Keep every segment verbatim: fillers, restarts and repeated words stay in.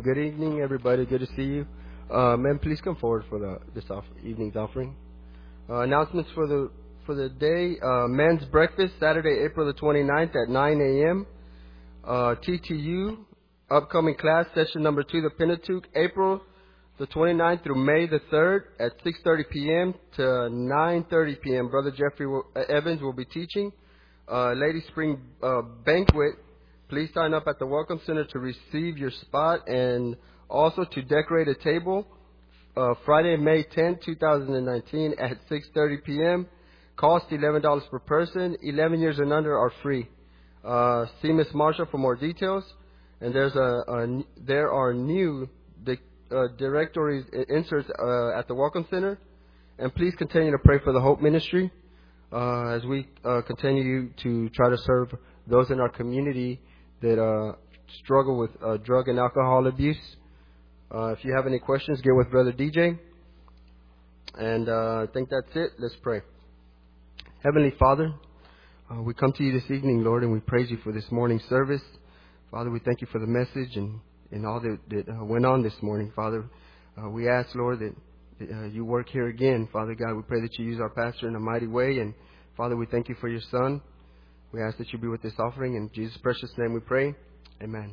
Good evening, everybody. Good to see you. Uh, men, please come forward for the this off, evening's offering. Uh, announcements for the for the day: uh, men's breakfast Saturday, April the twenty-ninth at nine a.m. Uh, T T U upcoming class session number two, the Pentateuch, April the twenty-ninth through May the third at six thirty p.m. to nine thirty p.m. Brother Jeffrey will, uh, Evans will be teaching. Uh, Lady Spring uh, banquet. Please sign up at the Welcome Center to receive your spot and also to decorate a table. Uh, Friday, May tenth, twenty nineteen at six thirty p.m. Cost eleven dollars per person. eleven years and under are free. Uh, see Miss Marsha for more details. And there's a, a there are new di- uh, directories inserts uh, at the Welcome Center. And please continue to pray for the Hope Ministry uh, as we uh, continue to try to serve those in our community that uh, struggle with uh, drug and alcohol abuse. Uh, if you have any questions, get with Brother D J. And uh, I think that's it. Let's pray. Heavenly Father, uh, we come to you this evening, Lord, and we praise you for this morning's service. Father, we thank you for the message and, and all that, that uh, went on this morning, Father. Uh, we ask, Lord, that, that uh, you work here again. Father God, we pray that you use our pastor in a mighty way. And Father, we thank you for your son. We ask that you be with this offering. In Jesus' precious name we pray. Amen.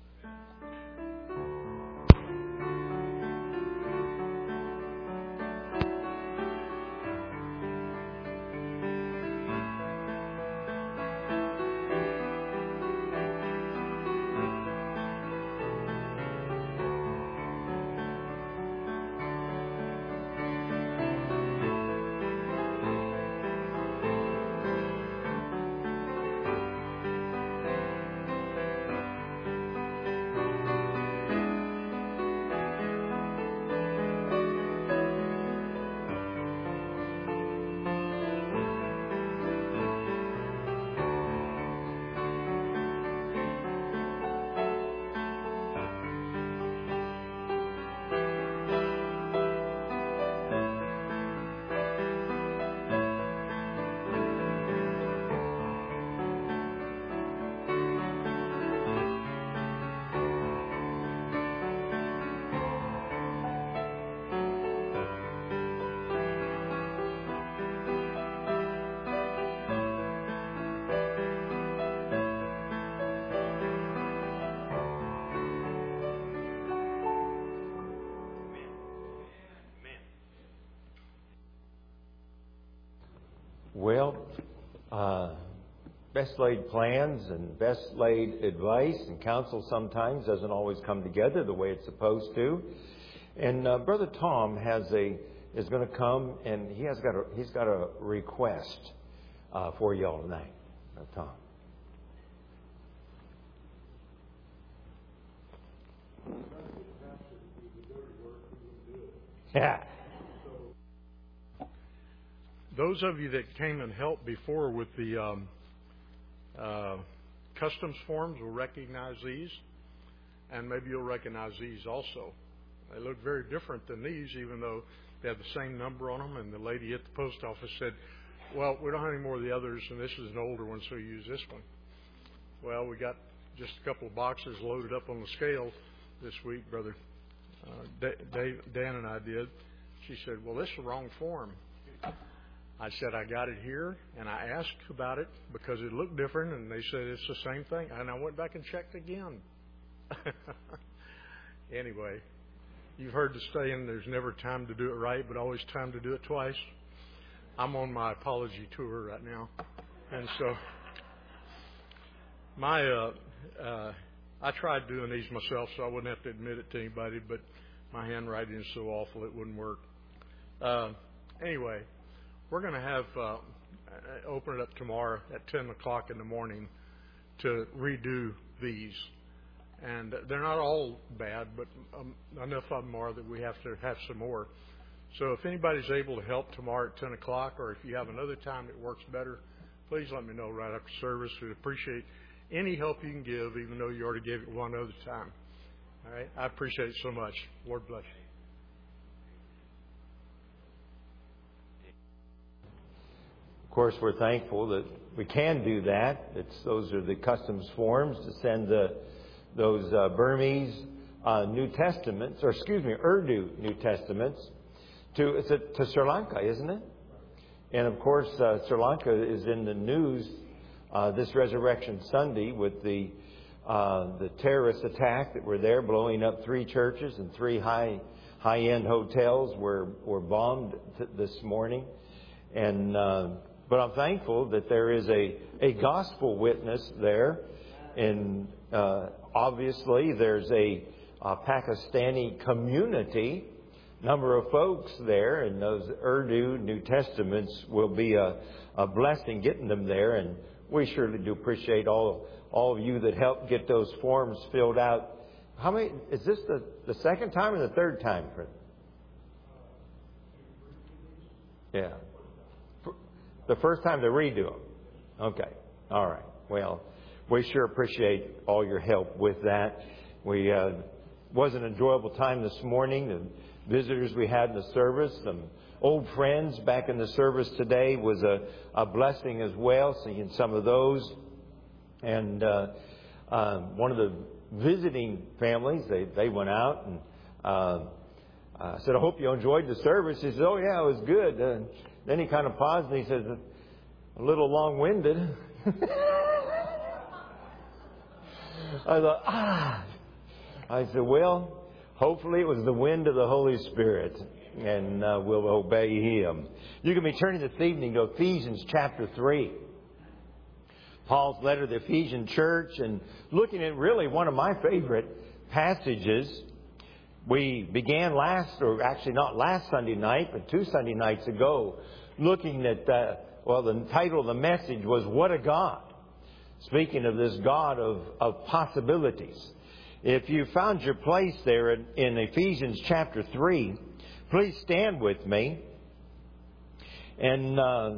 Well, uh, best laid plans and best laid advice and counsel sometimes doesn't always come together the way it's supposed to. And uh, Brother Tom has a is going to come and he has got a he's got a request uh, for y'all tonight. Brother Tom. Yeah. Those of you that came and helped before with the um, uh, customs forms will recognize these, and maybe you'll recognize these also. They look very different than these, even though they have the same number on them. And the lady at the post office said, well, we don't have any more of the others, and this is an older one, so use this one. Well, we got just a couple of boxes loaded up on the scale this week, Brother uh, Dave, Dan and I did. She said, well, this is the wrong form. I said, I got it here, and I asked about it because it looked different, and they said it's the same thing. And I went back and checked again. Anyway, you've heard the saying, there's never time to do it right, but always time to do it twice. I'm on my apology tour right now. And so my uh, uh, I tried doing these myself, so I wouldn't have to admit it to anybody, but my handwriting is so awful it wouldn't work. Uh, anyway. We're going to have uh, open it up tomorrow at ten o'clock in the morning to redo these. And they're not all bad, but um, enough of them are that we have to have some more. So if anybody's able to help tomorrow at ten o'clock, or if you have another time that works better, please let me know right after service. We'd appreciate any help you can give, even though you already gave it one other time. All right? I appreciate it so much. Lord bless you. Of course, we're thankful that we can do that. It's, those are the customs forms to send the, those uh, Burmese uh, New Testaments, or excuse me, Urdu New Testaments to, is it to Sri Lanka, isn't it? And of course, uh, Sri Lanka is in the news uh, this Resurrection Sunday with the uh, the terrorist attack that were there, blowing up three churches and three high high end hotels were were bombed th- this morning. And uh, but I'm thankful that there is a a gospel witness there, and uh, obviously there's a, a Pakistani community. Number of folks there, and those Urdu New Testaments will be a, a blessing getting them there. And we surely do appreciate all all of you that helped get those forms filled out. How many? Is this the, the second time or the third time? For, yeah, the first time to redo them. Okay, all right. Well, we sure appreciate all your help with that. We uh, was an enjoyable time this morning. And visitors we had in the service, some old friends back in the service today was a, a blessing as well, seeing some of those. And uh, uh, one of the visiting families, they, they went out and uh, I said, I hope you enjoyed the service. He said, oh yeah, it was good. Uh, then he kind of paused and he says, a little long-winded. I thought, ah. I said, well, hopefully it was the wind of the Holy Spirit, and uh, we'll obey Him. You can be turning this evening to Ephesians chapter three. Paul's letter to the Ephesian church, and looking at really one of my favorite passages. We began last, or actually not last Sunday night, but two Sunday nights ago, looking at, uh, well, the title of the message was, What a God! Speaking of this God of, of possibilities. If you found your place there in, in Ephesians chapter three, please stand with me. And uh,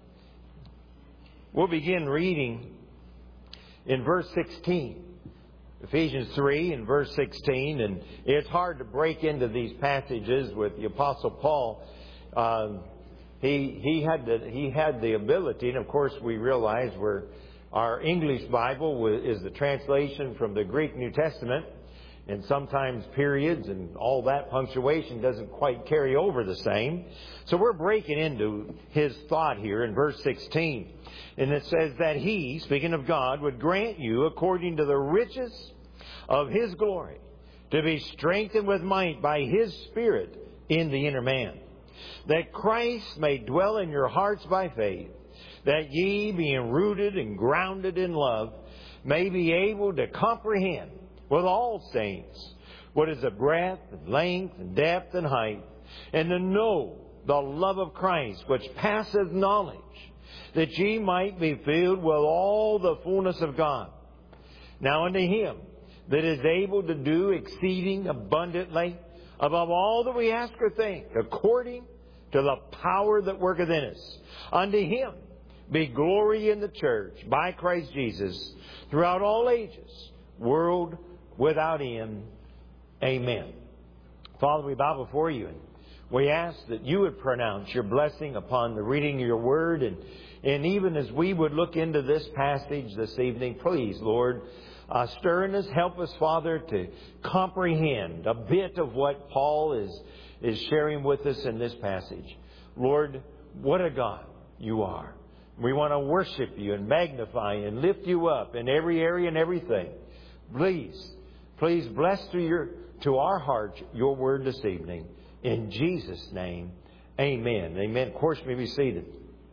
we'll begin reading in verse sixteen. Ephesians three and verse sixteen. And it's hard to break into these passages with the Apostle Paul. Um, he, he, had the, he had the ability, and of course we realize we're Our English Bible is the translation from the Greek New Testament, and sometimes periods and all that punctuation doesn't quite carry over the same. So we're breaking into his thought here in verse sixteen. And it says that He, speaking of God, would grant you, according to the riches of His glory, to be strengthened with might by His Spirit in the inner man, that Christ may dwell in your hearts by faith, that ye, being rooted and grounded in love, may be able to comprehend with all saints what is the breadth and length and depth and height, and to know the love of Christ, which passeth knowledge, that ye might be filled with all the fullness of God. Now unto Him that is able to do exceeding abundantly above all that we ask or think, according to the power that worketh in us. Unto Him be glory in the church by Christ Jesus throughout all ages, world without end. Amen. Father, we bow before You, and we ask that You would pronounce Your blessing upon the reading of Your word. And, and even as we would look into this passage this evening, please, Lord, uh, stir in us, help us, Father, to comprehend a bit of what Paul is, is sharing with us in this passage. Lord, what a God You are. We want to worship You and magnify and lift You up in every area and everything. Please, please bless to your to our hearts Your word this evening. In Jesus' name, amen. Amen. Of course, you may be seated.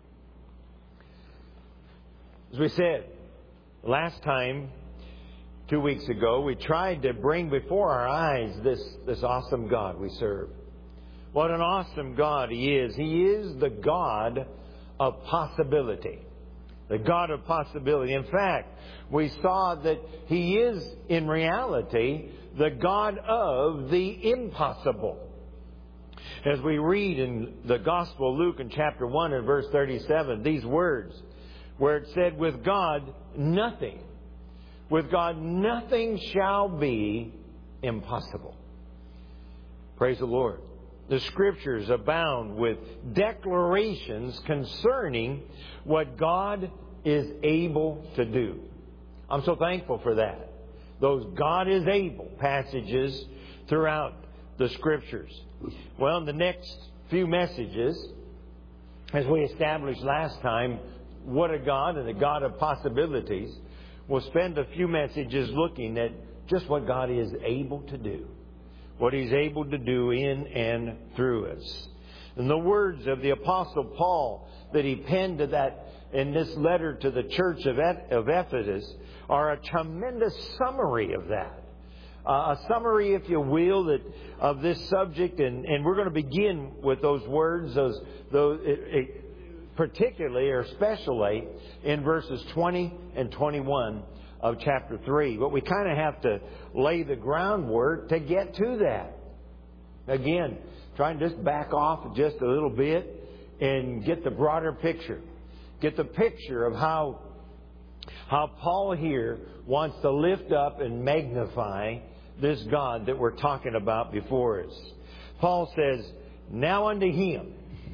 As we said last time, two weeks ago, we tried to bring before our eyes this, this awesome God we serve. What an awesome God He is. He is the God of possibility. The God of possibility. In fact, we saw that He is, in reality, the God of the impossible. As we read in the Gospel of Luke in chapter one and verse thirty-seven, these words, where it said, with God nothing, with God nothing shall be impossible. Praise the Lord. The Scriptures abound with declarations concerning what God is able to do. I'm so thankful for that. those God is able passages throughout the Scriptures. Well, in the next few messages, as we established last time, what a God and a God of possibilities, we'll spend a few messages looking at just what God is able to do. What He's able to do in and through us. And the words of the Apostle Paul that he penned to that in this letter to the church of Ephesus are a tremendous summary of that. Uh, a summary, if you will, that of this subject. And, and we're going to begin with those words, those, those it, it, particularly or especially in verses twenty and twenty-one of chapter three. But we kind of have to lay the groundwork to get to that. Again, trying to just back off just a little bit and get the broader picture. Get the picture of how, how Paul here wants to lift up and magnify this God that we're talking about before us. Paul says, now unto Him.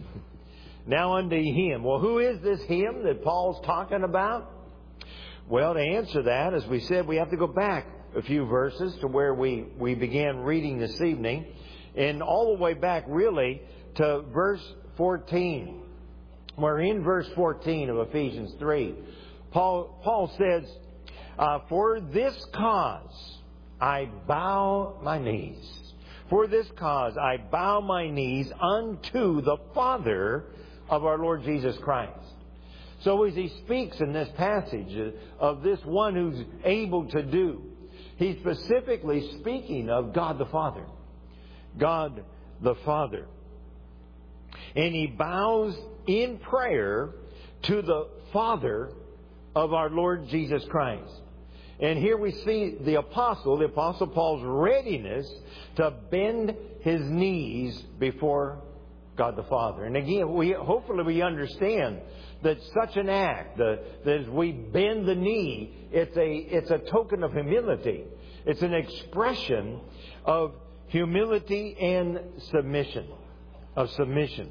Now unto Him. Well, who is this Him that Paul's talking about? Well, to answer that, as we said, we have to go back a few verses to where we, we began reading this evening. And all the way back, really, to verse fourteen. We're in verse fourteen of Ephesians three. Paul, Paul says, uh, for this cause I bow my knees. For this cause I bow my knees unto the Father of our Lord Jesus Christ. So as he speaks in this passage of this one who's able to do, he's specifically speaking of God the Father. God the Father. And he bows in prayer to the Father of our Lord Jesus Christ. And here we see the Apostle, the Apostle Paul's readiness to bend his knees before God the Father. And again, we hopefully we understand that such an act, the, that as we bend the knee, it's a, it's a token of humility. It's an expression of humility and submission. Of submission.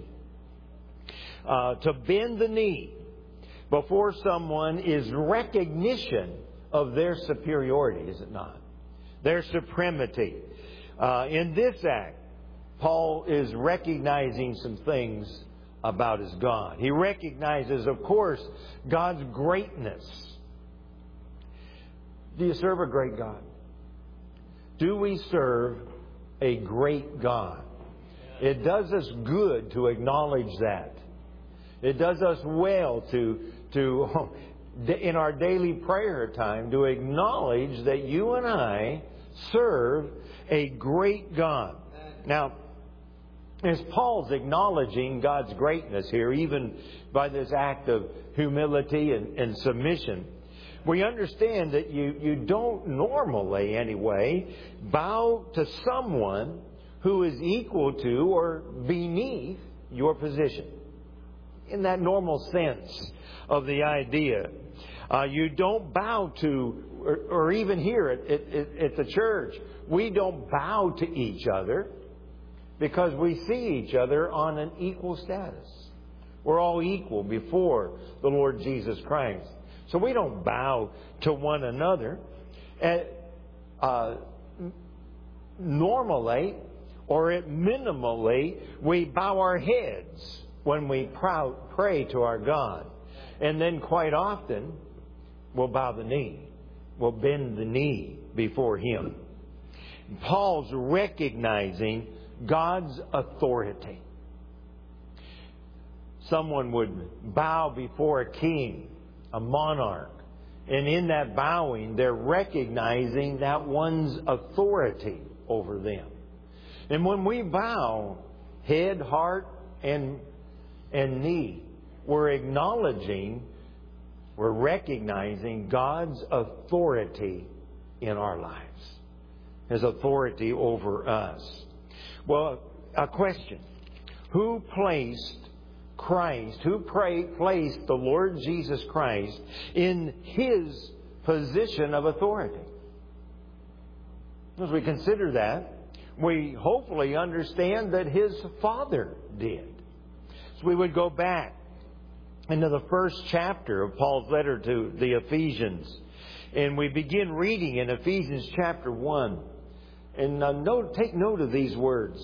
Uh, to bend the knee before someone is recognition of their superiority, is it not? Their supremacy. Uh, in this act, Paul is recognizing some things about his God. He recognizes, of course, God's greatness. Do you serve a great God? Do we serve a great God? It does us good to acknowledge that. It does us well to, to in our daily prayer time, to acknowledge that you and I serve a great God. Now, as Paul's acknowledging God's greatness here, even by this act of humility and, and submission, we understand that you, you don't normally, anyway, bow to someone who is equal to or beneath your position. In that normal sense of the idea. Uh, you don't bow to, or, or even here at, at, at the church, we don't bow to each other because we see each other on an equal status. We're all equal before the Lord Jesus Christ. So we don't bow to one another. And, uh, normally, or at minimally, we bow our heads when we pray to our God. And then quite often, we'll bow the knee. We'll bend the knee before Him. Paul's recognizing God's authority. Someone would bow before a king, a monarch. And in that bowing, they're recognizing that one's authority over them. And when we bow head, heart, and and knee, we're acknowledging, we're recognizing God's authority in our lives. His authority over us. Well, a question. Who placed Christ, who pray, placed the Lord Jesus Christ in His position of authority? As we consider that, we hopefully understand that His Father did. So we would go back into the first chapter of Paul's letter to the Ephesians. And we begin reading in Ephesians chapter one. And uh, note, take note of these words.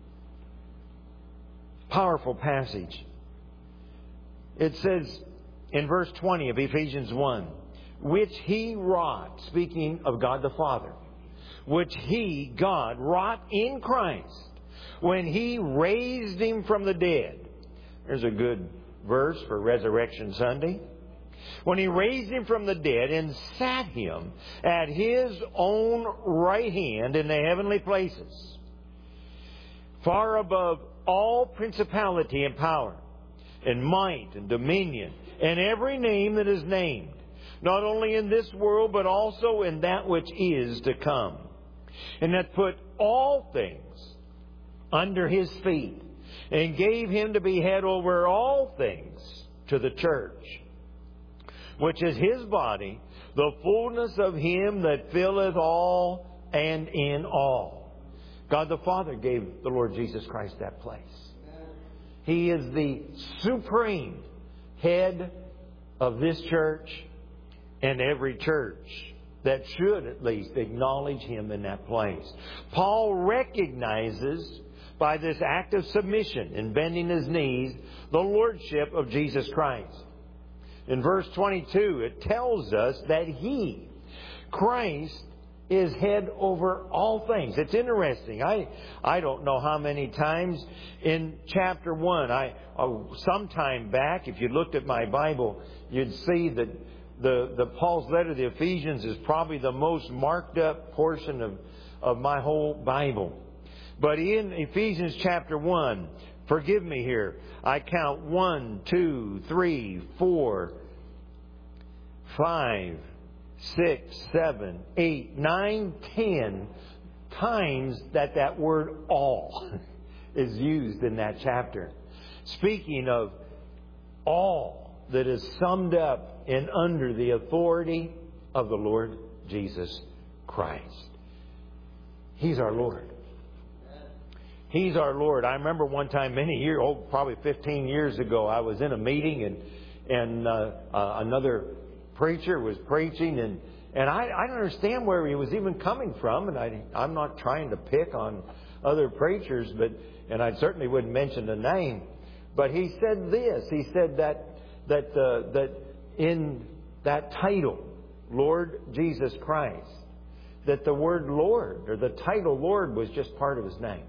Powerful passage. It says in verse twenty of Ephesians one, which He wrought, speaking of God the Father, which He, God, wrought in Christ when He raised Him from the dead. There's a good verse for Resurrection Sunday. When He raised Him from the dead and sat Him at His own right hand in the heavenly places, far above all principality and power, and might and dominion, and every name that is named, not only in this world, but also in that which is to come. And that put all things under His feet, and gave Him to be head over all things to the church, which is His body, the fullness of Him that filleth all and in all. God the Father gave the Lord Jesus Christ that place. He is the supreme head of this church and every church that should at least acknowledge Him in that place. Paul recognizes by this act of submission in bending his knees the lordship of Jesus Christ. In verse twenty-two, it tells us that He, Christ, is head over all things. It's interesting. I I don't know how many times in chapter one, I oh, sometime back, if you looked at my Bible, you'd see that the, the Paul's letter to the Ephesians is probably the most marked up portion of, of my whole Bible. But in Ephesians chapter one, forgive me here, I count one, two, three, four, five, six, seven, eight, nine, ten times that that word all is used in that chapter. Speaking of all that is summed up in under the authority of the Lord Jesus Christ. He's our Lord. He's our Lord. I remember one time many years, oh, probably fifteen years ago, I was in a meeting and and uh, uh, another preacher was preaching, and and I, I don't understand where he was even coming from, and I I'm not trying to pick on other preachers, but and I certainly wouldn't mention the name, but he said this. He said that that uh, that in that title, Lord Jesus Christ, that the word Lord or the title Lord was just part of His name.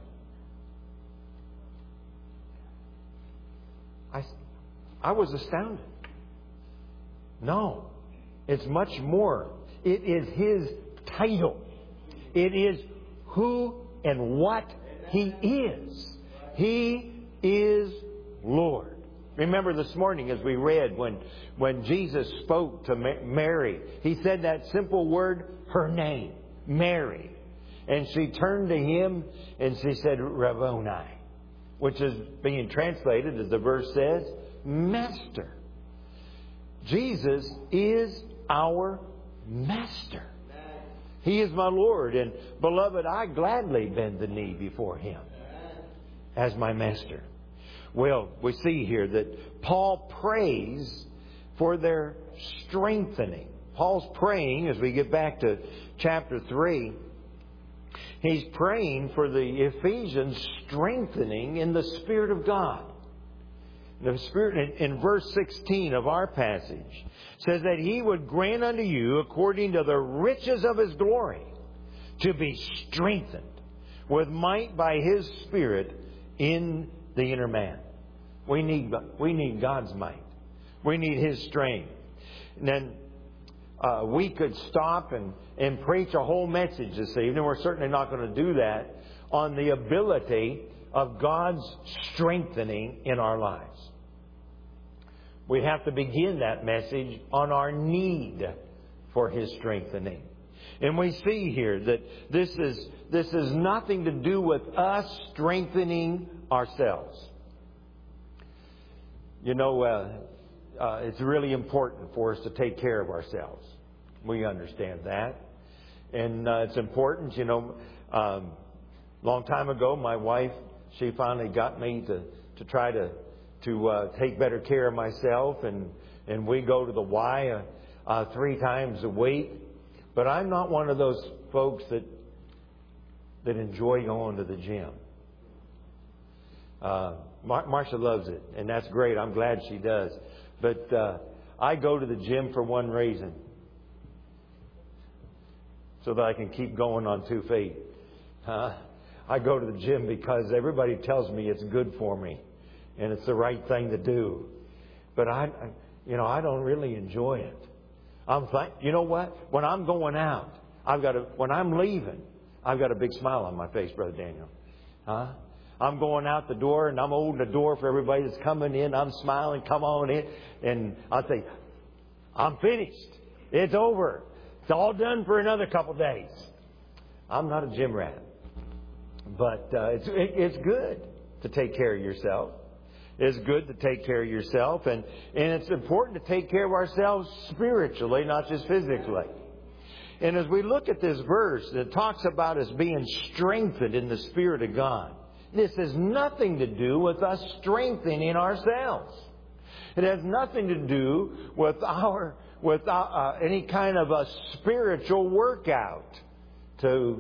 I, I was astounded. No, it's much more. It is His title. It is who and what He is. He is Lord. Remember this morning as we read when, when Jesus spoke to Mary, He said that simple word, her name, Mary. And she turned to Him and she said, Rabboni, which is being translated, as the verse says, Master. Jesus is our Master. He is my Lord. And beloved, I gladly bend the knee before Him as my Master. Well, we see here that Paul prays for their strengthening. Paul's praying, as we get back to chapter three, he's praying for the Ephesians strengthening in the Spirit of God. The Spirit, in, in verse sixteen of our passage, says that He would grant unto you, according to the riches of His glory, to be strengthened with might by His Spirit in the inner man. We need, we need God's might. We need His strength. And then uh, we could stop and, and preach a whole message this evening. We're certainly not going to do that on the ability of God's strengthening in our lives. We have to begin that message on our need for His strengthening. And we see here that this is this is nothing to do with us strengthening ourselves. You know, uh, uh, it's really important for us to take care of ourselves. We understand that. And uh, it's important, you know, um, long time ago, my wife, she finally got me to, to try to to uh, take better care of myself. And, and we go to the Y uh, uh, three times a week. But I'm not one of those folks that that enjoy going to the gym. Uh, Mar- Marcia loves it, and that's great. I'm glad she does. But uh, I go to the gym for one reason. So that I can keep going on two feet. Huh? I go to the gym because everybody tells me it's good for me. And it's the right thing to do. But I, you know, I don't really enjoy it. I'm like, you know what? When I'm going out, I've got a, when I'm leaving, I've got a big smile on my face, Brother Daniel. Huh? I'm going out the door and I'm holding the door for everybody that's coming in. I'm smiling, come on in. And I'll say, I'm finished. It's over. It's all done for another couple days. I'm not a gym rat. But uh, it's, it, it's good to take care of yourself. It's good to take care of yourself. And, and it's important to take care of ourselves spiritually, not just physically. And as we look at this verse, it talks about us being strengthened in the Spirit of God. This has nothing to do with us strengthening ourselves. It has nothing to do with our with uh, any kind of a spiritual workout to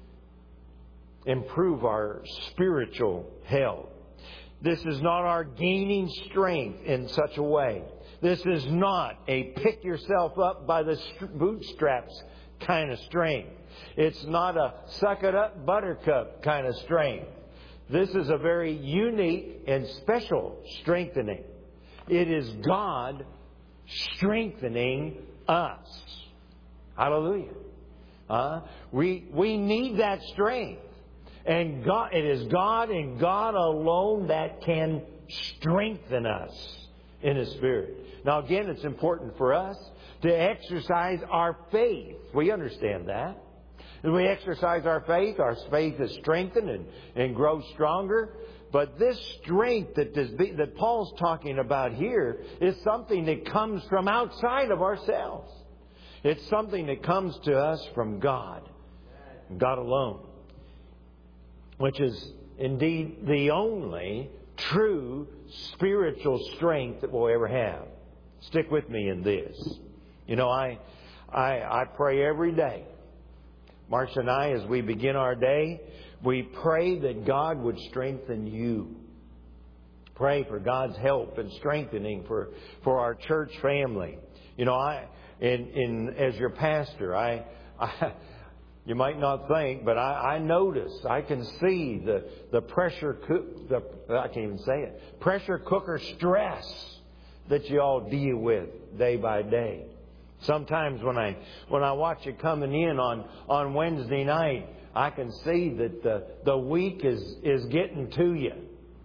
improve our spiritual health. This is not our gaining strength in such a way. This is not a pick yourself up by the bootstraps kind of strength. It's not a suck it up buttercup kind of strength. This is a very unique and special strengthening. It is God strengthening us. Hallelujah. Uh, we, we need that strength. And God, it is God and God alone that can strengthen us in His Spirit. Now again, it's important for us to exercise our faith. We understand that. As we exercise our faith, our faith is strengthened and, and grows stronger. But this strength that, this, that Paul's talking about here is something that comes from outside of ourselves. It's something that comes to us from God, God alone, which is indeed the only true spiritual strength that we'll ever have. Stick with me in this. You know, I, I, I pray every day. Marcia and I, as we begin our day, we pray that God would strengthen you. Pray for God's help and strengthening for, for our church family. You know, I, in, in, as your pastor, I, I you might not think, but I, I notice, I can see the, the pressure, the, I can't even say it, pressure cooker stress that you all deal with day by day. Sometimes when I when I watch you coming in on, on Wednesday night, I can see that the, the week is, is getting to you.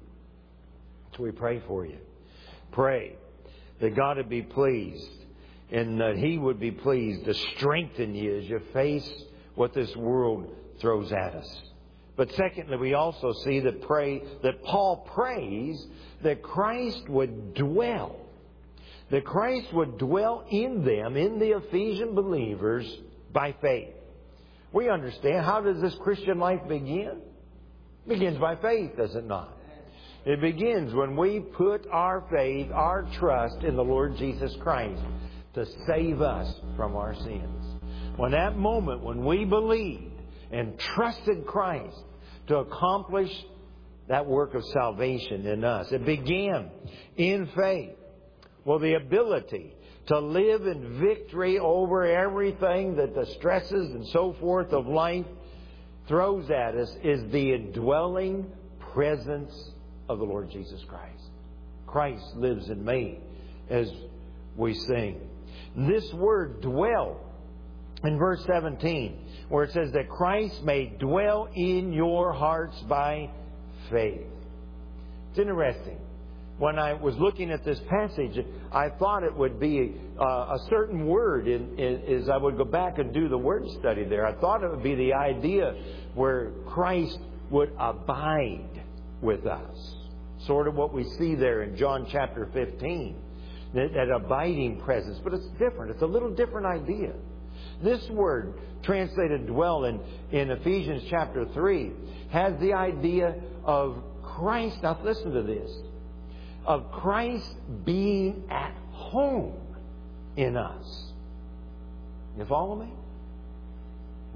So we pray for you. Pray that God would be pleased and that He would be pleased to strengthen you as you face what this world throws at us. But secondly, we also see that pray that Paul prays that Christ would dwell. That Christ would dwell in them, in the Ephesian believers, by faith. We understand, how does this Christian life begin? It begins by faith, does it not? It begins when we put our faith, our trust in the Lord Jesus Christ to save us from our sins. When that moment when we believed and trusted Christ to accomplish that work of salvation in us, it began in faith. Well, the ability to live in victory over everything that the stresses and so forth of life throws at us is the indwelling presence of the Lord Jesus Christ. Christ lives in me, as we sing. This word dwell in verse seventeen, where it says that Christ may dwell in your hearts by faith. It's interesting. When I was looking at this passage, I thought it would be uh, a certain word in, in, as I would go back and do the word study there. I thought it would be the idea where Christ would abide with us. Sort of what we see there in John chapter fifteen. That, that abiding presence. But it's different. It's a little different idea. This word, translated dwell in, in Ephesians chapter three, has the idea of Christ. Now listen to this. Of Christ being at home in us. You follow me?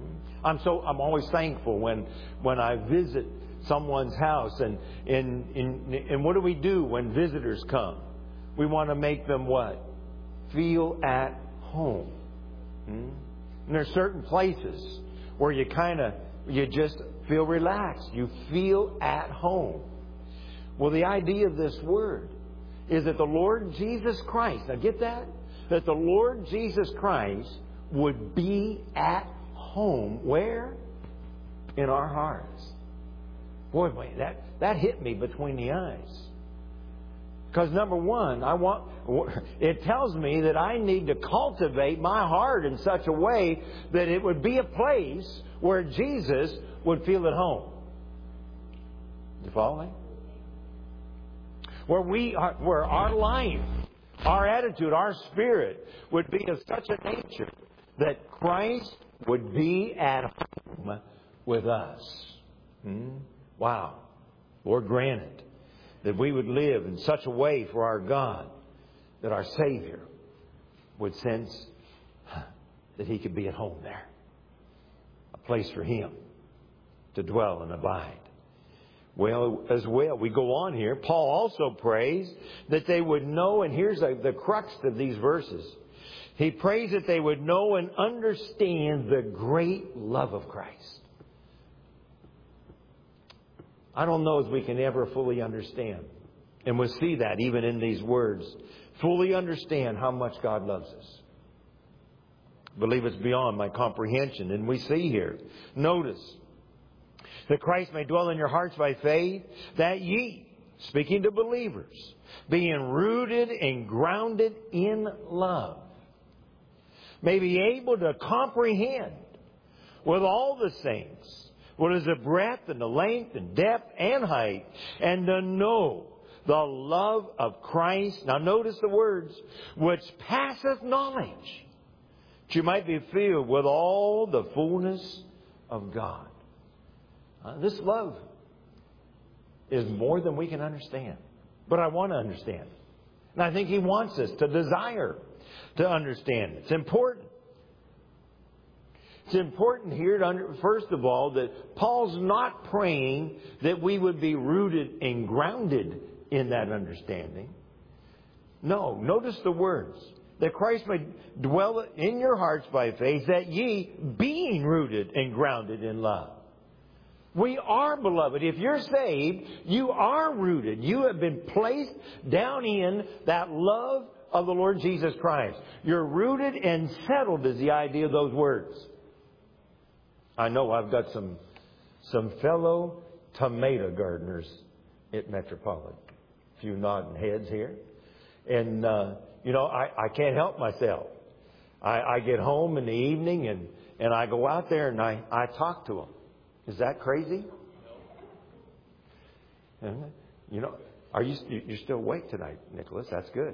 I'm so I'm always thankful when when I visit someone's house, and and and, and what do we do when visitors come? We want to make them what? Feel at home. Hmm? And there's certain places where you kind of you just feel relaxed. You feel at home. Well, the idea of this word is that the Lord Jesus Christ, now get that? That the Lord Jesus Christ would be at home. Where? In our hearts. Boy, boy, that, that hit me between the eyes. Because number one, I want it tells me that I need to cultivate my heart in such a way that it would be a place where Jesus would feel at home. You follow me? Where we are, where our life, our attitude, our spirit would be of such a nature that Christ would be at home with us. Hmm? Wow. Lord, grant it that we would live in such a way for our God that our Savior would sense that He could be at home there. A place for Him to dwell and abide. Well, as well, we go on here. Paul also prays that they would know, and here's the, the crux of these verses. He prays that they would know and understand the great love of Christ. I don't know if we can ever fully understand. And we'll see that even in these words. Fully understand how much God loves us. I believe it's beyond my comprehension. And we see here, notice, that Christ may dwell in your hearts by faith, that ye, speaking to believers, being rooted and grounded in love, may be able to comprehend with all the saints what is the breadth and the length and depth and height, and to know the love of Christ. Now notice the words, which passeth knowledge, that you might be filled with all the fullness of God. Uh, this love is more than we can understand. But I want to understand. And I think He wants us to desire to understand. It's important. It's important here, to under, first of all, that Paul's not praying that we would be rooted and grounded in that understanding. No, notice the words. That Christ may dwell in your hearts by faith, that ye, being rooted and grounded in love. We are, beloved. If you're saved, you are rooted. You have been placed down in that love of the Lord Jesus Christ. You're rooted and settled is the idea of those words. I know I've got some some fellow tomato gardeners at Metropolitan. A few nodding heads here. And, uh, you know, I, I can't help myself. I, I get home in the evening and, and I go out there and I, I talk to them. Is that crazy? No. You know, are you you're still awake tonight, Nicholas? That's good.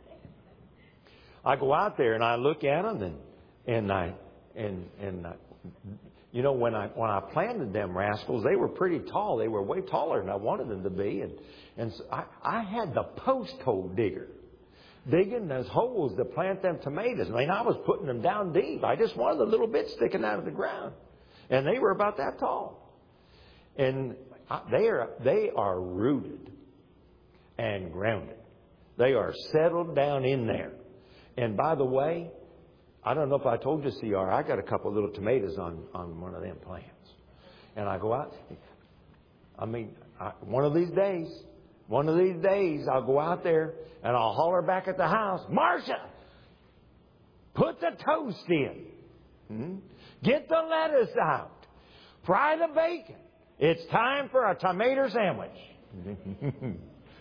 I go out there and I look at them and and I and and I, you know when I when I planted them rascals, they were pretty tall. They were way taller than I wanted them to be, and and so I I had the post hole digger digging those holes to plant them tomatoes. I mean, I was putting them down deep. I just wanted the little bits sticking out of the ground. And they were about that tall. And they are they are rooted and grounded. They are settled down in there. And by the way, I don't know if I told you, C R, I got a couple of little tomatoes on, on one of them plants. And I go out. I mean, I, one of these days, one of these days, I'll go out there and I'll holler back at the house, Marcia, put the toast in. Hmm? Get the lettuce out. Fry the bacon. It's time for a tomato sandwich.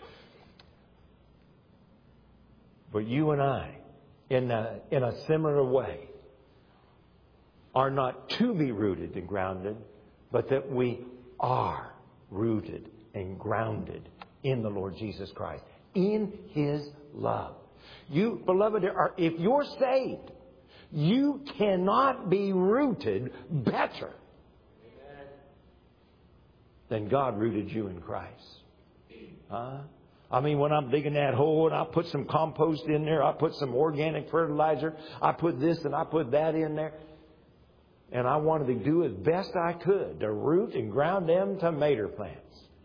But you and I, in a, in a similar way, are not to be rooted and grounded, but that we are rooted and grounded in the Lord Jesus Christ, in His love. You, beloved, are, if you're saved, you cannot be rooted better than God rooted you in Christ. Huh? I mean, when I'm digging that hole and I put some compost in there, I put some organic fertilizer, I put this and I put that in there. And I wanted to do as best I could to root and ground them tomato plants.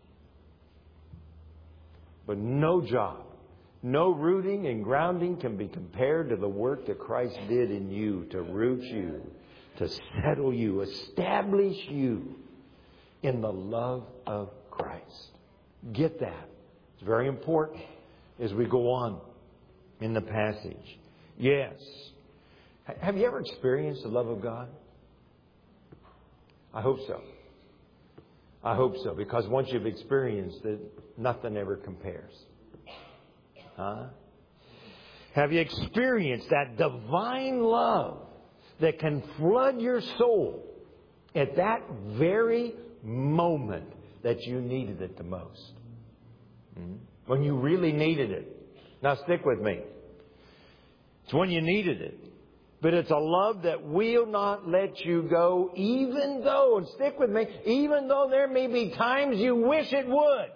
But no job, no rooting and grounding can be compared to the work that Christ did in you to root you, to settle you, establish you in the love of Christ. Get that. It's very important as we go on in the passage. Yes. Have you ever experienced the love of God? I hope so. I hope so, because once you've experienced it, nothing ever compares. Huh? Have you experienced that divine love that can flood your soul at that very moment that you needed it the most? Hmm? When you really needed it. Now stick with me. It's when you needed it. But it's a love that will not let you go, even though, and stick with me, even though there may be times you wish it would.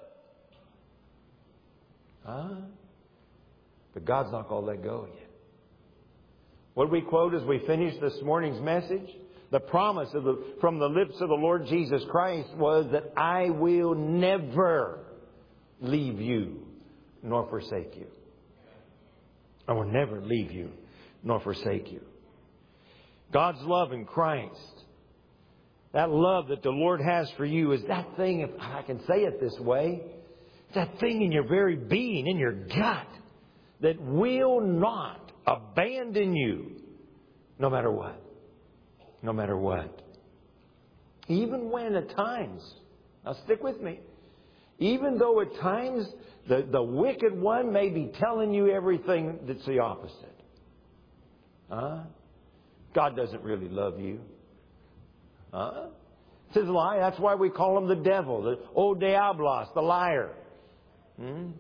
Huh? But God's not going to let go of you. What we quote as we finish this morning's message, the promise of the, from the lips of the Lord Jesus Christ was that I will never leave you nor forsake you. I will never leave you nor forsake you. God's love in Christ, that love that the Lord has for you, is that thing, if I can say it this way, that thing in your very being, in your gut, that will not abandon you no matter what. No matter what. Even when at times, now stick with me, even though at times the, the wicked one may be telling you everything that's the opposite. Huh? God doesn't really love you. Huh? It's a lie. That's why we call him the devil, the O Diablos, the liar. Hmm?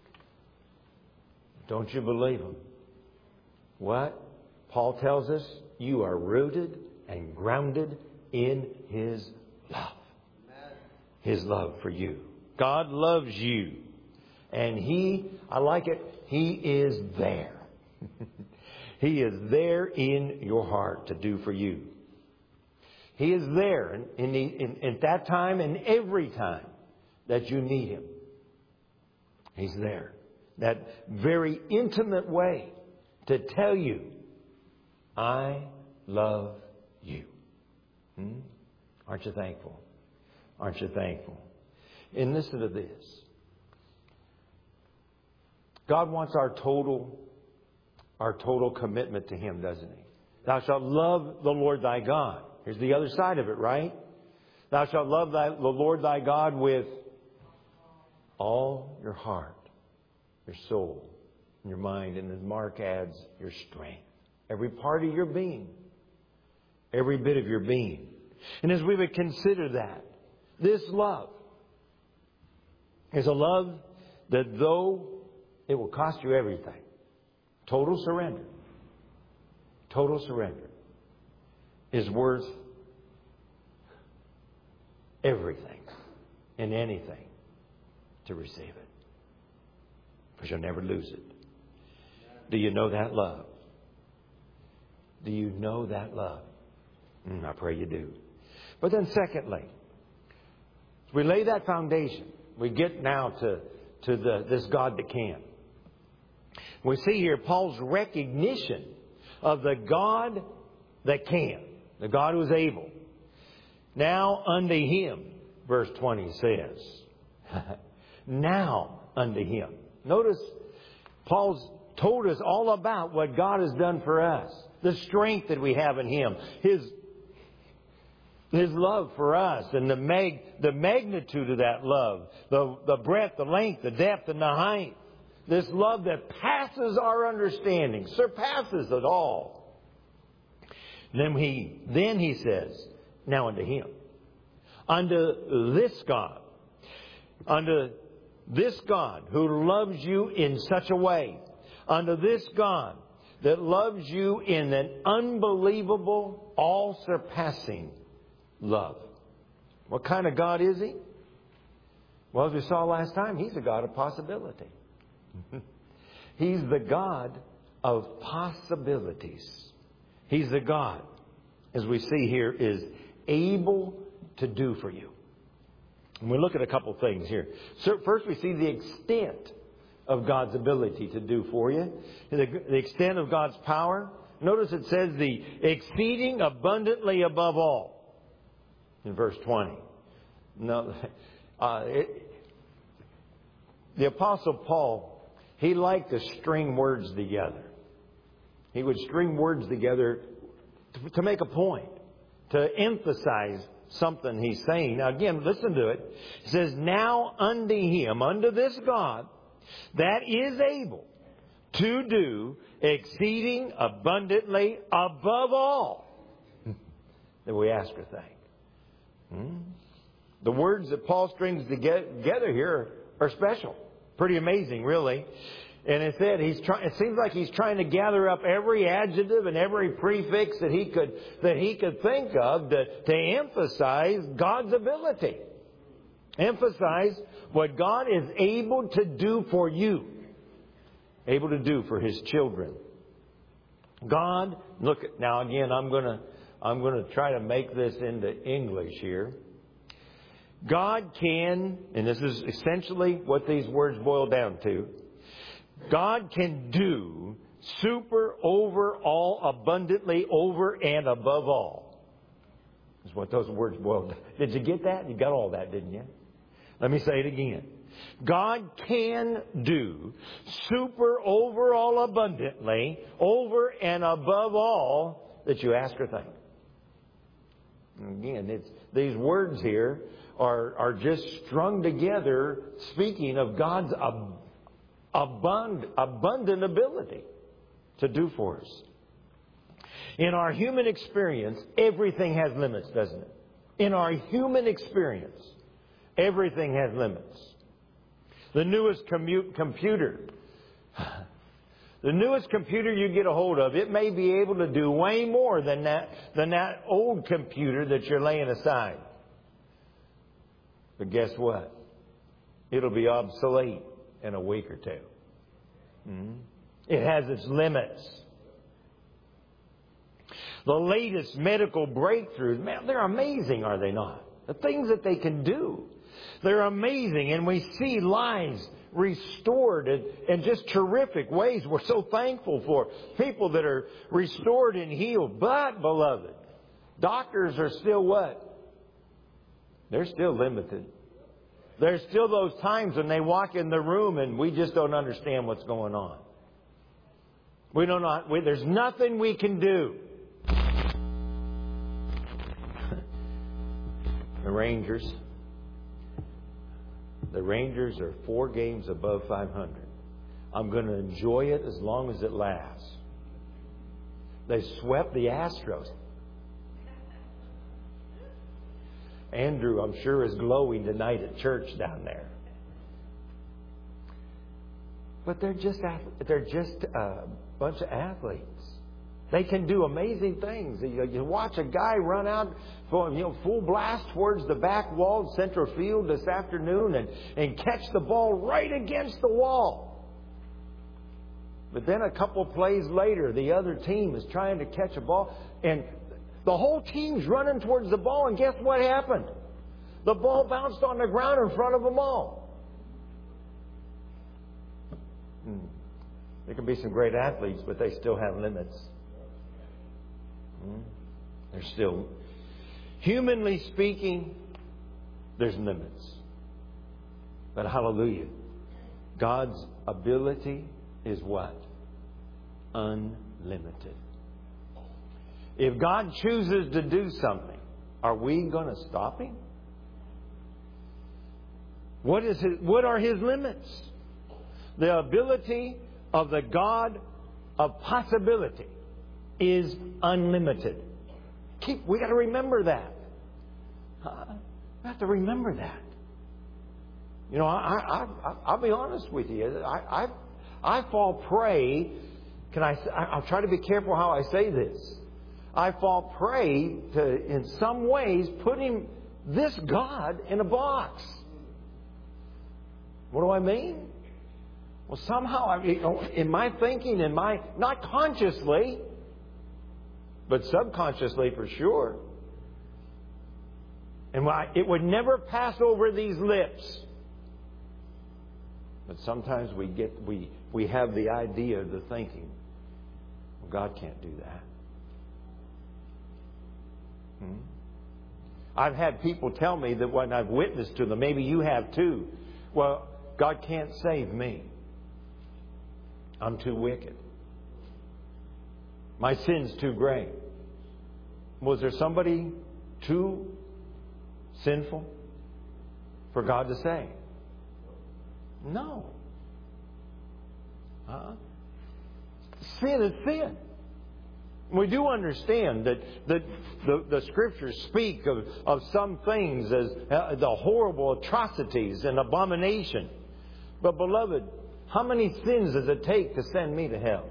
Don't you believe him? What? Paul tells us you are rooted and grounded in His love. His love for you. God loves you. And He, I like it, He is there. He is there in your heart to do for you. He is there in, in, the, in, at that time and every time that you need Him. He's there. That very intimate way to tell you, I love you. Hmm? Aren't you thankful? Aren't you thankful? And listen to this. God wants our total, our total commitment to Him, doesn't He? Thou shalt love the Lord thy God. Here's the other side of it, right? Thou shalt love thy, the Lord thy God with all your heart, your soul, and your mind. And as Mark adds, your strength. Every part of your being. Every bit of your being. And as we would consider that, this love is a love that though it will cost you everything, total surrender, total surrender is worth everything and anything to receive it. Because you'll never lose it. Do you know that love? Do you know that love? Mm, I pray you do. But then secondly, we lay that foundation. We get now to, to the, this God that can. We see here Paul's recognition of the God that can. The God who is able. Now unto Him, verse twenty says. Now unto Him. Notice Paul's told us all about what God has done for us. The strength that we have in Him. His, His love for us. And the mag, the magnitude of that love. The, the breadth, the length, the depth, and the height. This love that passes our understanding. Surpasses it all. Then he, then he says, now unto Him. Unto this God. Unto this God who loves you in such a way. Unto this God that loves you in an unbelievable, all-surpassing love. What kind of God is He? Well, as we saw last time, He's a God of possibility. He's the God of possibilities. He's the God. as we see here, is able to do for you. And we look at a couple things here. So first, we see the extent of God's ability to do for you, the, the extent of God's power. Notice it says the exceeding abundantly above all in verse twenty. No, uh, it, the Apostle Paul, he liked to string words together. He would string words together to, to make a point, to emphasize something he's saying. Now again, listen to it. It says, now unto Him, unto this God, that is able to do exceeding abundantly above all that we ask or think. Hmm? The words that Paul strings together here are special. Pretty amazing, really. And it said he's trying. It seems like he's trying to gather up every adjective and every prefix that he could that he could think of to, to emphasize God's ability. Emphasize what God is able to do for you, able to do for His children. God, look at, now again, I'm gonna I'm gonna try to make this into English here. God can, and this is essentially what these words boil down to. God can do super, over, all, abundantly, over, and above all. Is what those words boil down. Did you get that? You got all that, didn't you? Let me say it again. God can do super, over, all, abundantly, over, and above all that you ask or think. And again, it's these words here are, are just strung together, speaking of God's abundance. Abund, abundant ability to do for us. In our human experience, everything has limits, doesn't it? In our human experience, everything has limits. The newest commute, computer, the newest computer you get a hold of, it may be able to do way more than that, than that old computer that you're laying aside. But guess what? It'll be obsolete in a week or two. Mm-hmm. It has its limits. The latest medical breakthroughs, man, they're amazing, are they not? The things that they can do, they're amazing. And we see lives restored in, in just terrific ways. We're so thankful for people that are restored and healed. But, beloved, doctors are still what? They're still limited. There's still those times when they walk in the room and we just don't understand what's going on. We don't know. We, there's nothing we can do. The Rangers. The Rangers are four games above five hundred. I'm going to enjoy it as long as it lasts. They swept the Astros. Andrew, I'm sure, is glowing tonight at church down there. But they're just they're just a bunch of athletes. They can do amazing things. You, you watch a guy run out for, you know, full blast towards the back wall, central field this afternoon, and, and catch the ball right against the wall. But then a couple plays later, the other team is trying to catch a ball, and the whole team's running towards the ball, and guess what happened? The ball bounced on the ground in front of them all. Hmm. There can be some great athletes, but they still have limits. Hmm. There's still, humanly speaking, there's limits. But hallelujah, God's ability is what? Unlimited. If God chooses to do something, are we going to stop Him? What is his, what are His limits? The ability of the God of possibility is unlimited. Keep, we got to remember that. Uh, we have to remember that. You know, I, I, I, I'll be honest with you. I, I, I fall prey. Can I? I'll try to be careful how I say this. I fall prey to, in some ways, putting this God in a box. What do I mean? Well, somehow, I, you know, in my thinking, in my, not consciously, but subconsciously for sure. And it would never pass over these lips. But sometimes we get we we have the idea, the thinking, well, God can't do that. Hmm? I've had people tell me that when I've witnessed to them, maybe you have too, well, God can't save me. I'm too wicked. My sin's too great. Was there somebody too sinful for God to save? No. Uh-uh. Sin is sin. We do understand that, that the, the Scriptures speak of, of some things as uh, the horrible atrocities and abomination. But, beloved, how many sins does it take to send me to hell?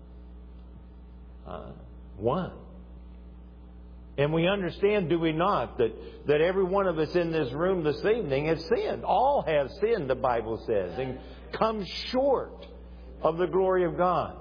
Uh, one. And we understand, do we not, that, that every one of us in this room this evening has sinned. All have sinned, the Bible says, and come short of the glory of God.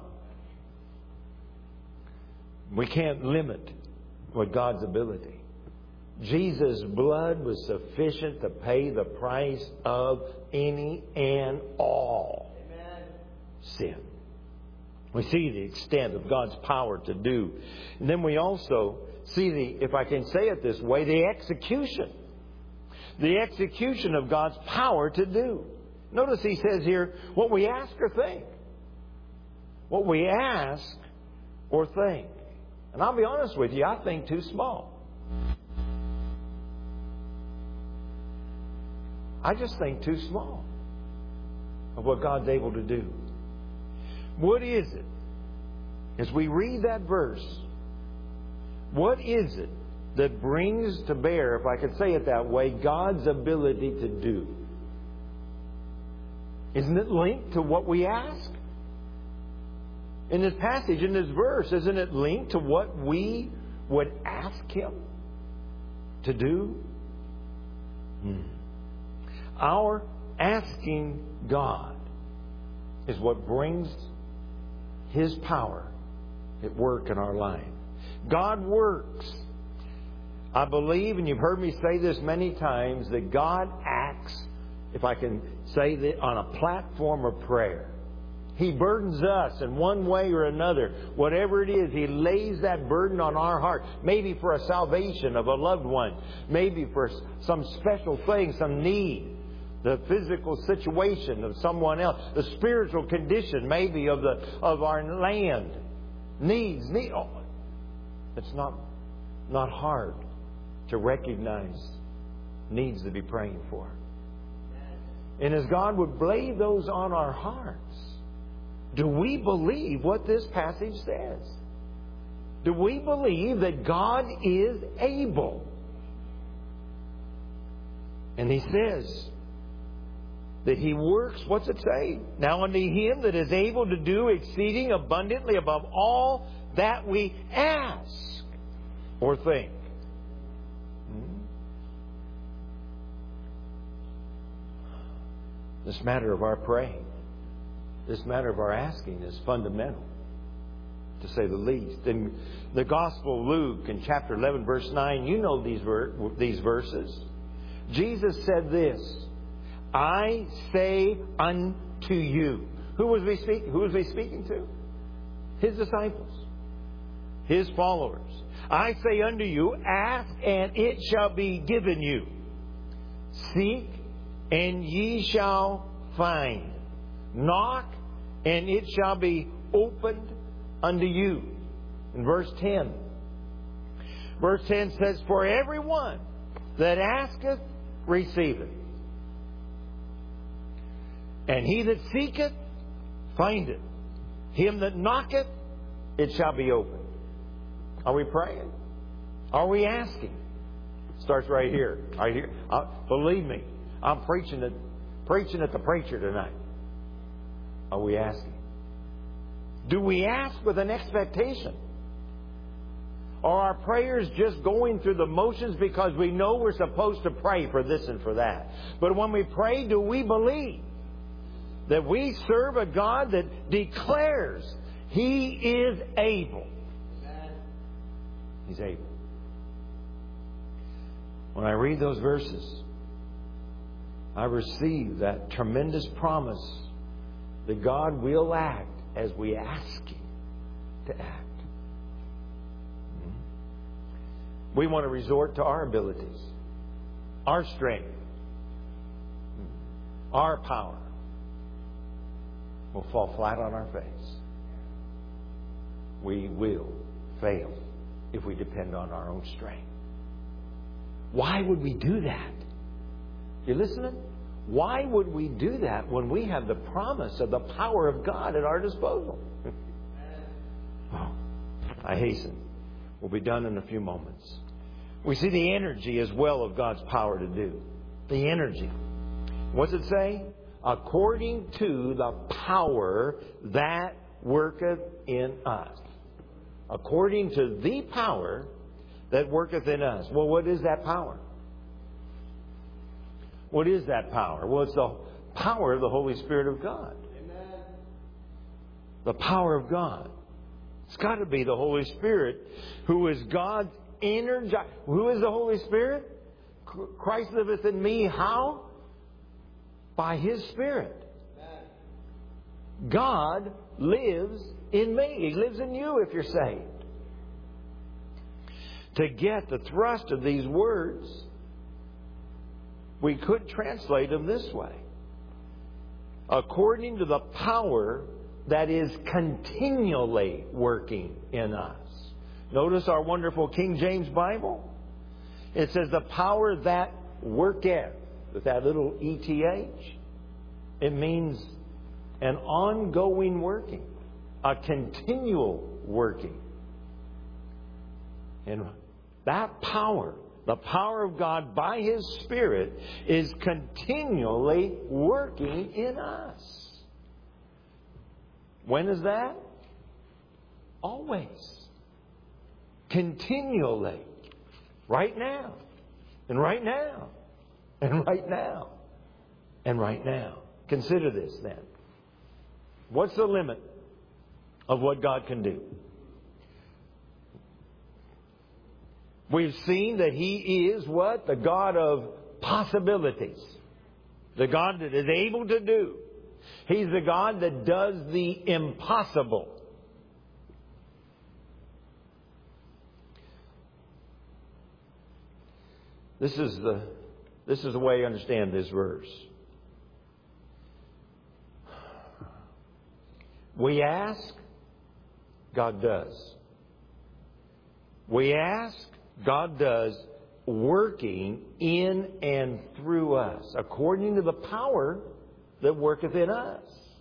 We can't limit what God's ability. Jesus' blood was sufficient to pay the price of any and all Amen. Sin. We see the extent of God's power to do. And then we also see the, if I can say it this way, the execution. The execution of God's power to do. Notice he says here, what we ask or think. What we ask or think. And I'll be honest with you, I think too small. I just think too small of what God's able to do. What is it? As we read that verse, what is it that brings to bear, if I could say it that way, God's ability to do? Isn't it linked to what we ask? In this passage, in this verse, isn't it linked to what we would ask Him to do? Hmm. Our asking God is what brings His power at work in our life. God works. I believe, and you've heard me say this many times, that God acts, if I can say that, on a platform of prayer. He burdens us in one way or another. Whatever it is, He lays that burden on our heart. Maybe for a salvation of a loved one. Maybe for some special thing, some need. The physical situation of someone else. The spiritual condition maybe of the of our land. Needs. Need. Oh, it's not, not hard to recognize needs to be praying for. And as God would lay those on our hearts, do we believe what this passage says? Do we believe that God is able? And He says that He works, what's it say? Now unto Him that is able to do exceeding abundantly above all that we ask or think. Hmm? This matter of our praying, this matter of our asking is fundamental, to say the least. In the Gospel of Luke, in chapter eleven, verse nine, you know these ver- these verses. Jesus said this, I say unto you. Who was he speaking? Who was he speaking to? His disciples, His followers. I say unto you, ask and it shall be given you. Seek and ye shall find. Knock and it shall be opened unto you. In verse ten. Verse ten says, for everyone that asketh receiveth. And he that seeketh findeth. Him that knocketh, it shall be opened. Are we praying? Are we asking? It starts right here. Right here. Uh, believe me, I'm preaching at, preaching at the preacher tonight. Are we asking? Do we ask with an expectation? Or are our prayers just going through the motions because we know we're supposed to pray for this and for that? But when we pray, do we believe that we serve a God that declares He is able? He's able. When I read those verses, I receive that tremendous promise that God will act as we ask Him to act. We want to resort to our abilities, our strength, our power. We'll fall flat on our face. We will fail if we depend on our own strength. Why would we do that? You listening? Why would we do that when we have the promise of the power of God at our disposal? Oh, I hasten. We'll be done in a few moments. We see the energy as well of God's power to do. The energy. What's it say? According to the power that worketh in us. According to the power that worketh in us. Well, what is that power? What is that power? Well, it's the power of the Holy Spirit of God. Amen. The power of God. It's got to be the Holy Spirit who is God's energy. Who is the Holy Spirit? Christ liveth in me. How? By His Spirit. God lives in me. He lives in you if you're saved. To get the thrust of these words, we could translate them this way. According to the power that is continually working in us. Notice our wonderful King James Bible. It says the power that worketh. With that little E T H. It means an ongoing working. A continual working. And that power, the power of God by His Spirit, is continually working in us. When is that? Always. Continually. Right now. And right now. And right now. And right now. Consider this then. What's the limit of what God can do? We've seen that He is what? The God of possibilities. The God that is able to do. He's the God that does the impossible. This is the this is the way I understand this verse. We ask, God does. We ask, God does, working in and through us, according to the power that worketh in us.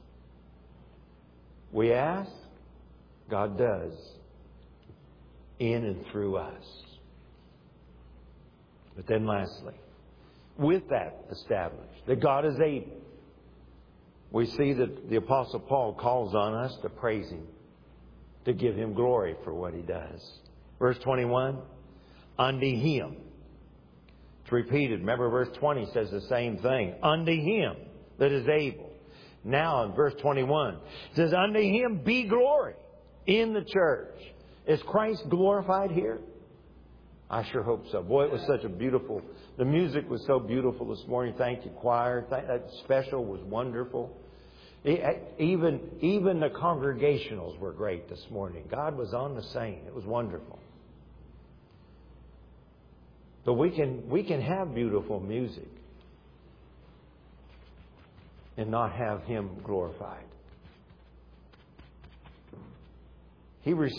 We ask, God does, in and through us. But then lastly, with that established, that God is able, we see that the Apostle Paul calls on us to praise Him, to give Him glory for what He does. Verse twenty-one, unto Him. It's repeated. Remember, verse twenty says the same thing. Unto Him that is able. Now in verse twenty-one, it says, unto Him be glory in the church. Is Christ glorified here? I sure hope so. Boy, it was such a beautiful, the music was so beautiful this morning. Thank you, choir. That special was wonderful. Even, even the congregationals were great this morning. God was on the scene. It was wonderful. But we can, we can have beautiful music and not have Him glorified. He